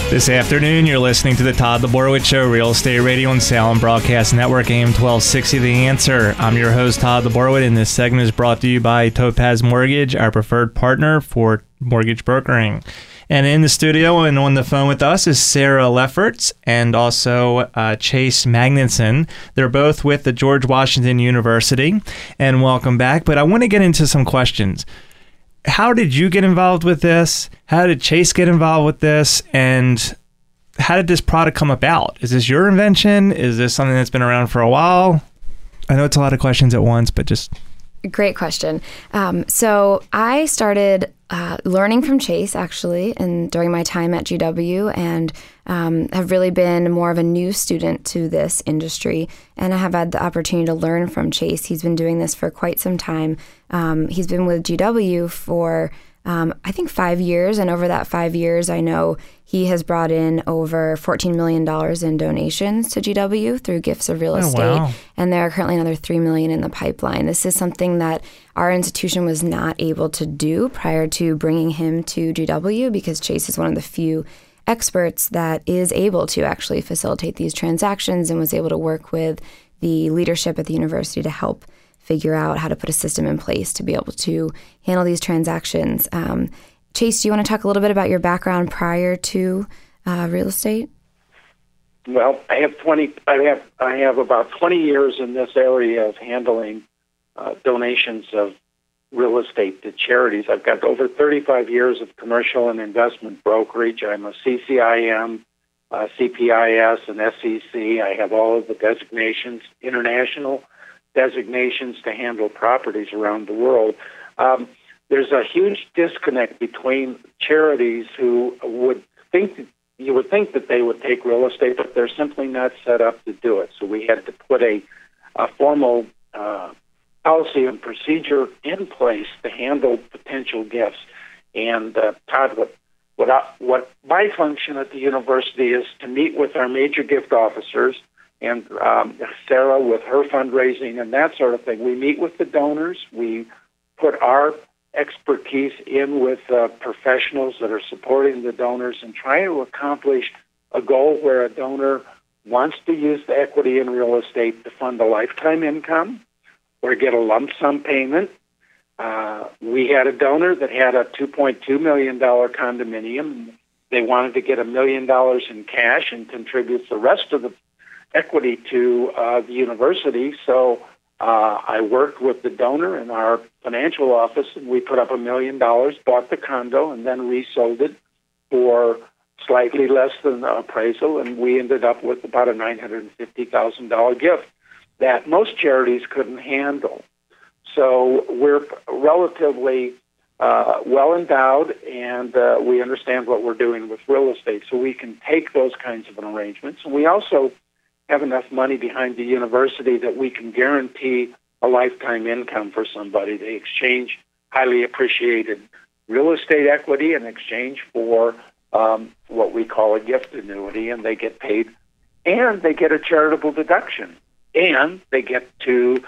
This afternoon, you're listening to the Todd Borowitz Show, Real Estate Radio and Salem Broadcast Network, AM 1260 The Answer. I'm your host, Todd Borowitz, and this segment is brought to you by Topaz Mortgage, our preferred partner for mortgage brokering. And in the studio and on the phone with us is Sarah Lefferts and also Chase Magnuson. They're both with the George Washington University. And welcome back. But I want to get into some questions. How did you get involved with this? How did Chase get involved with this? And how did this product come about? Is this your invention? Is this something that's been around for a while? I know it's a lot of questions at once, but just... Great question. So I started learning from Chase, actually, and during my time at GW, and have really been more of a new student to this industry. And I have had the opportunity to learn from Chase. He's been doing this for quite some time. He's been with GW for, I think, 5 years. And over that 5 years, I know he has brought in over $14 million in donations to GW through gifts of real estate. Wow. And there are currently another $3 million in the pipeline. This is something that our institution was not able to do prior to bringing him to GW, because Chase is one of the few experts that is able to actually facilitate these transactions and was able to work with the leadership at the university to help figure out how to put a system in place to be able to handle these transactions. Chase, do you want to talk a little bit about your background prior to real estate? Well, I have about 20 years in this area of handling donations of real estate to charities. I've got over 35 years of commercial and investment brokerage. I'm a CCIM, CPIS, and SEC. I have all of the designations, international designations to handle properties around the world. There's a huge disconnect between charities who would think that they would take real estate, but they're simply not set up to do it. So we had to put a formal policy and procedure in place to handle potential gifts. And Todd, what my function at the university is to meet with our major gift officers and Sarah with her fundraising and that sort of thing. We meet with the donors. We put our expertise in with professionals that are supporting the donors and trying to accomplish a goal where a donor wants to use the equity in real estate to fund a lifetime income or get a lump sum payment. We had a donor that had a $2.2 million condominium. They wanted to get $1 million in cash and contribute the rest of the equity to the university. So I worked with the donor in our financial office, and we put up $1 million, bought the condo, and then resold it for slightly less than the appraisal, and we ended up with about a $950,000 gift that most charities couldn't handle. So we're relatively well endowed, and we understand what we're doing with real estate, so we can take those kinds of arrangements. And we also have enough money behind the university that we can guarantee a lifetime income for somebody. They exchange highly appreciated real estate equity in exchange for what we call a gift annuity, and they get paid, and they get a charitable deduction, and they get to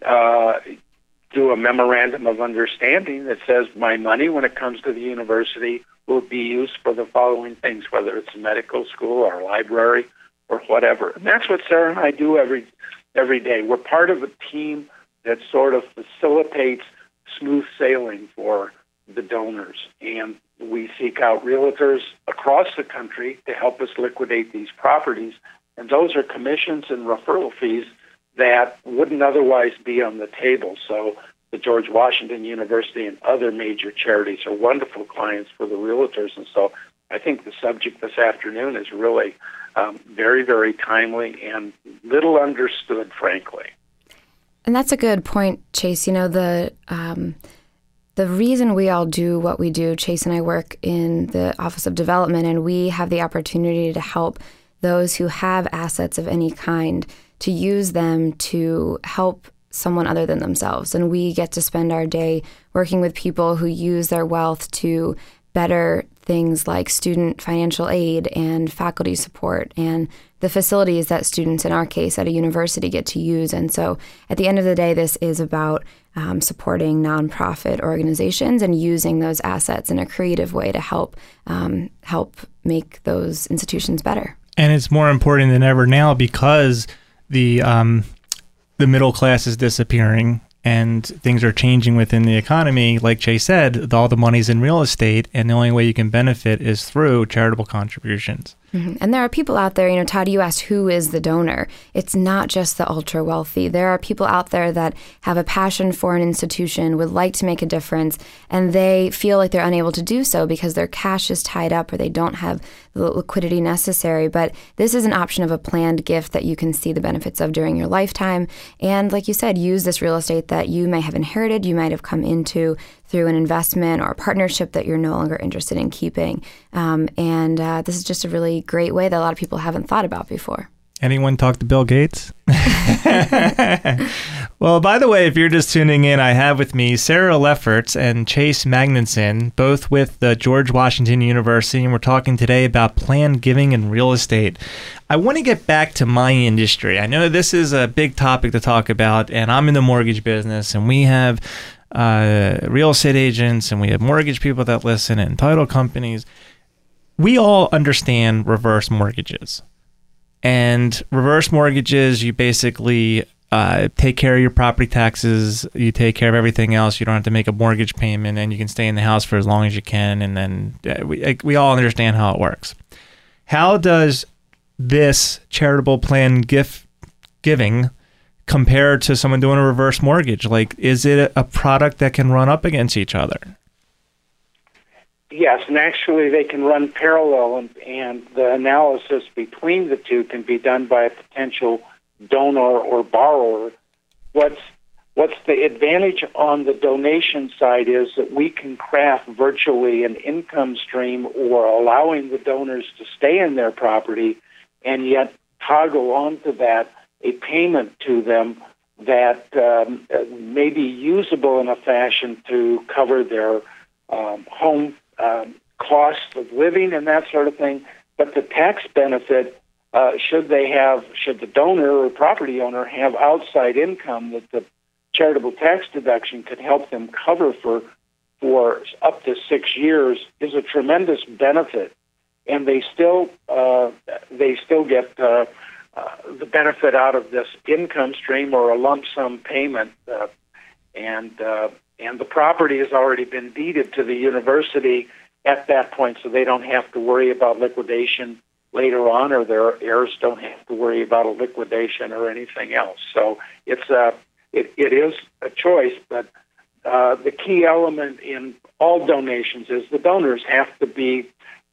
do a memorandum of understanding that says my money, when it comes to the university, will be used for the following things, whether it's a medical school or a library or whatever. And that's what Sarah and I do every day. We're part of a team that sort of facilitates smooth sailing for the donors. And we seek out realtors across the country to help us liquidate these properties. And those are commissions and referral fees that wouldn't otherwise be on the table. So the George Washington University and other major charities are wonderful clients for the realtors. And so I think the subject this afternoon is really very, very timely and little understood, frankly. And that's a good point, Chase. You know, the reason we all do what we do, Chase and I work in the Office of Development, and we have the opportunity to help those who have assets of any kind to use them to help someone other than themselves. And we get to spend our day working with people who use their wealth to better things like student financial aid and faculty support and the facilities that students, in our case, at a university get to use. And so at the end of the day, this is about supporting nonprofit organizations and using those assets in a creative way to help make those institutions better. And it's more important than ever now because the middle class is disappearing and things are changing within the economy. Like Chase said, all the money's in real estate, and the only way you can benefit is through charitable contributions. Mm-hmm. And there are people out there, Todd, you asked who is the donor. It's not just the ultra wealthy. There are people out there that have a passion for an institution, would like to make a difference, and they feel like they're unable to do so because their cash is tied up or they don't have the liquidity necessary. But this is an option of a planned gift that you can see the benefits of during your lifetime. And like you said, use this real estate that you may have inherited, you might have come into through an investment or a partnership that you're no longer interested in keeping. This is just a really great way that a lot of people haven't thought about before. Anyone talk to Bill Gates? Well, by the way, if you're just tuning in, I have with me Sarah Lefferts and Chase Magnuson, both with the George Washington University, and we're talking today about planned giving and real estate. I want to get back to my industry. I know this is a big topic to talk about, and I'm in the mortgage business, and we have real estate agents, and we have mortgage people that listen, and title companies. We all understand reverse mortgages. And reverse mortgages, you basically take care of your property taxes, you take care of everything else, you don't have to make a mortgage payment, and you can stay in the house for as long as you can, and then we all understand how it works. How does this charitable plan giving compared to someone doing a reverse mortgage? Like, is it a product that can run up against each other? Yes, and actually they can run parallel, and the analysis between the two can be done by a potential donor or borrower. What's the advantage on the donation side is that we can craft virtually an income stream or allowing the donors to stay in their property and yet toggle onto that a payment to them that may be usable in a fashion to cover their home cost of living and that sort of thing. But the tax benefit, should the donor or property owner have outside income that the charitable tax deduction could help them cover for up to 6 years, is a tremendous benefit. And they still get the benefit out of this income stream or a lump sum payment, and the property has already been deeded to the university at that point, so they don't have to worry about liquidation later on, or their heirs don't have to worry about a liquidation or anything else. So it is a choice, but the key element in all donations is the donors have to be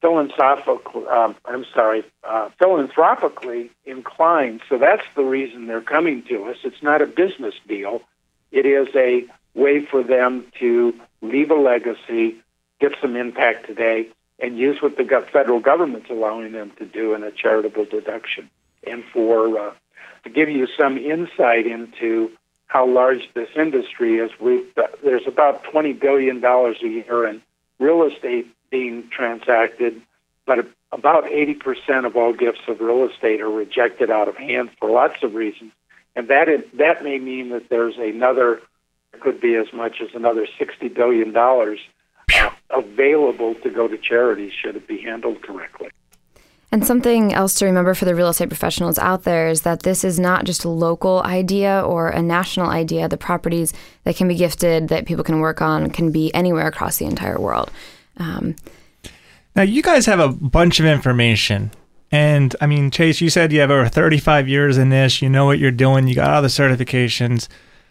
philanthropically inclined. So that's the reason they're coming to us. It's not a business deal. It is a way for them to leave a legacy, get some impact today, and use what the federal government's allowing them to do in a charitable deduction. And to give you some insight into how large this industry is, there's about $20 billion a year in real estate being transacted, but about 80% of all gifts of real estate are rejected out of hand for lots of reasons. And that may mean that there's could be as much as another $60 billion available to go to charities should it be handled correctly. And something else to remember for the real estate professionals out there is that this is not just a local idea or a national idea. The properties that can be gifted, that people can work on, can be anywhere across the entire world. Now, you guys have a bunch of information. And, I mean, Chase, you said you have over 35 years in this. You know what you're doing. You got all the certifications.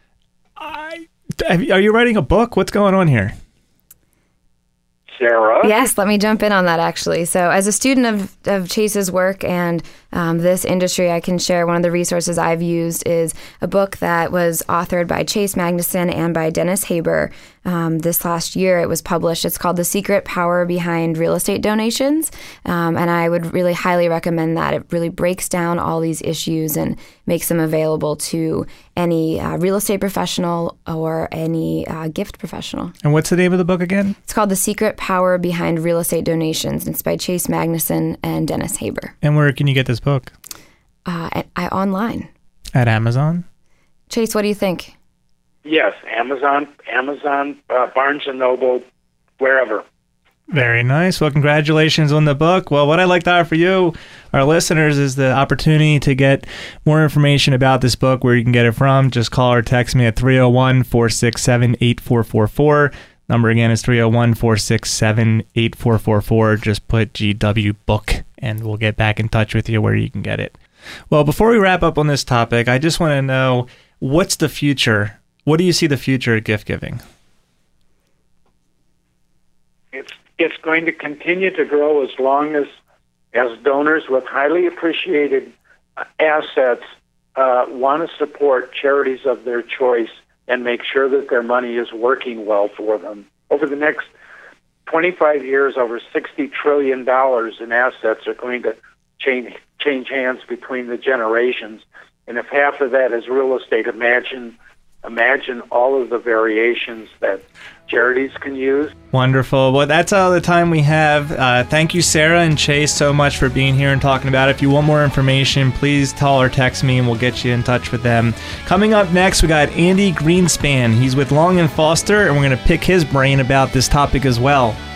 Are you writing a book? What's going on here? Sarah? Yes, let me jump in on that, actually. So as a student of Chase's work and this industry, I can share one of the resources I've used is a book that was authored by Chase Magnuson and by Dennis Haber. This last year it was published. It's called The Secret Power Behind Real Estate Donations. And I would really highly recommend that. It really breaks down all these issues and makes them available to any real estate professional or any gift professional. And what's the name of the book again? It's called The Secret Power Behind Real Estate Donations. It's by Chase Magnuson and Dennis Haber. And where can you get this book? Online. At Amazon? Chase, what do you think? Yes, Amazon, Barnes & Noble, wherever. Very nice. Well, congratulations on the book. Well, what I'd like to offer you, our listeners, is the opportunity to get more information about this book, where you can get it from. Just call or text me at 301-467-8444. Number again is 301-467-8444. Just put GW book, and we'll get back in touch with you where you can get it. Well, before we wrap up on this topic, I just want to know, what's the future? What do you see the future of gift giving? It's going to continue to grow as long as donors with highly appreciated assets want to support charities of their choice and make sure that their money is working well for them. Over the next 25 years, over $60 trillion in assets are going to change hands between the generations. And if half of that is real estate, imagine all of the variations that charities can use. Wonderful. Well, that's all the time we have. Thank you, Sarah and Chase, so much for being here and talking about it. If you want more information, please call or text me and we'll get you in touch with them. Coming up next, we got Andy Greenspan. He's with Long & Foster, and we're going to pick his brain about this topic as well.